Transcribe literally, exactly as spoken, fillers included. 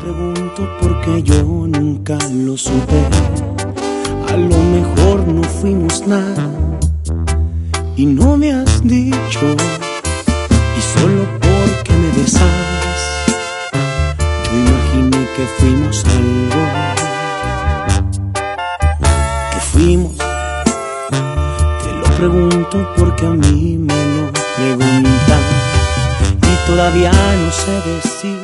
pregunto porque yo nunca lo supe. A lo mejor no fuimos nada y no me has dicho. Y solo porque me besabas, yo imaginé que fuimos algo. Que fuimos, te lo pregunto porque a mí me lo preguntan y todavía no sé decir